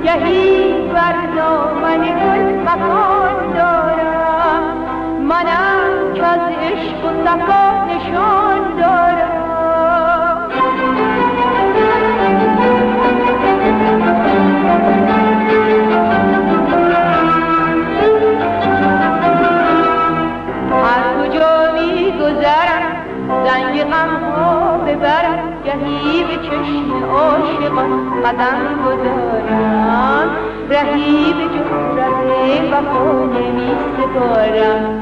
گهی بر دامن گل مکان دارم، منم که از عشق و صفا نشان دارم. زنگ غم‌ها ببرم، گهی به چشم عاشقان قدم گذارم، رهی به جز ره وفا نمی سپارم.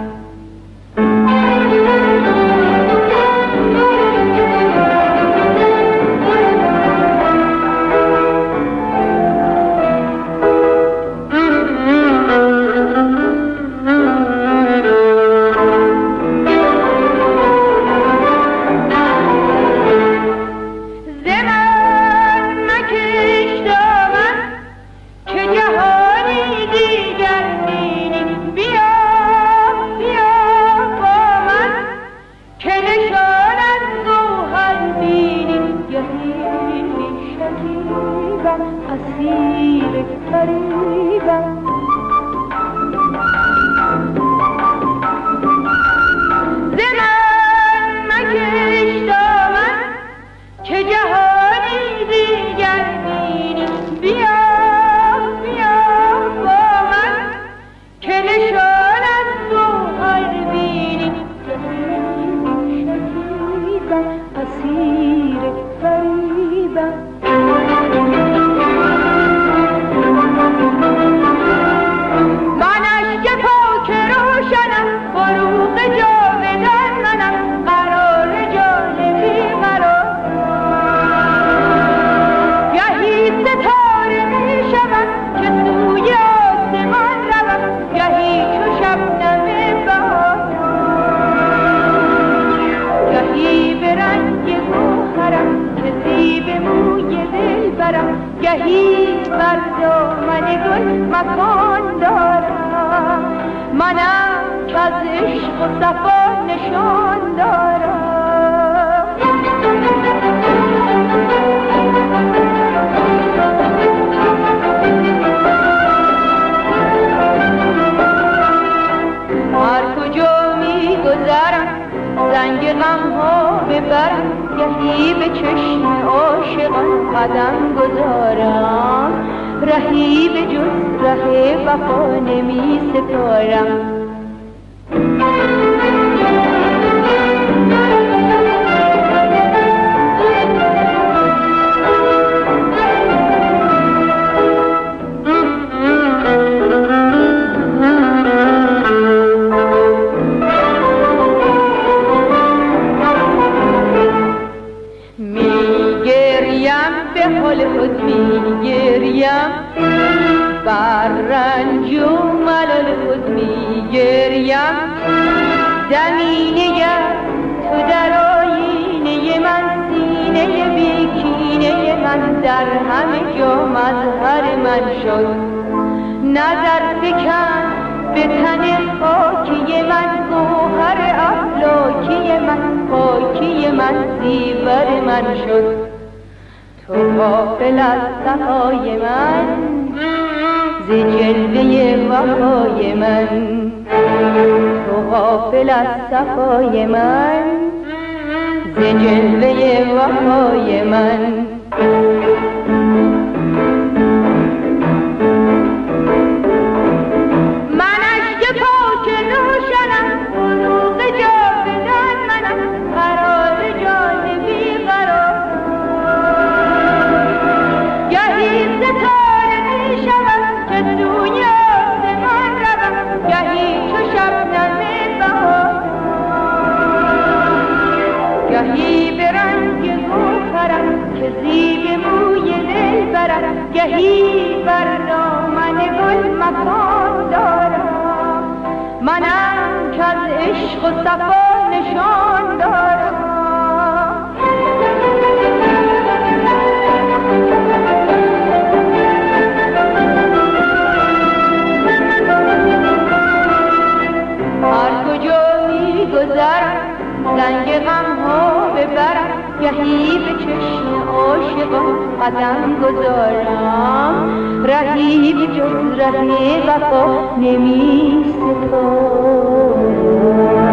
گهی بر دامن گل مکان دارم، منم که از عشق و صفا نشان دارم. هر کجا می گذرم زنگ غم‌ها ببرم، گهی به چشم عاشقان قدم گذارم، رهی به جز ره وفا نمی سپارم. خود می گریم بر رنج و ملال خود می گریم، دمی نگر تو در آینه من، سینه بیکینه من در همه جا مظهر من شد. نظر فکن به تن خاکی من، گوهر افلاکی من، خاکی من زیور من شد. تو غافل از صفای من، ز جلوه وفای من، تو غافل از صفای من، ز جلوه وفای من. من اشک پاک روشنم، فروغ جاودان منم، قرار جان بی قرار. گهی ستاره می شوم که سوی آسمان روم، گهی چو شبنم بهار، گهی به رنگ گوهرم که زیب موی دلبرم، گهی بر دامن گل مکان دارم، منم که از عشق و صفا نشان دارم. هر کجا می گذرم زنگ غم‌ها ببرم گهی به چشم عاشقان قدم گذارم رهی به جز ره وفا نمی سپارم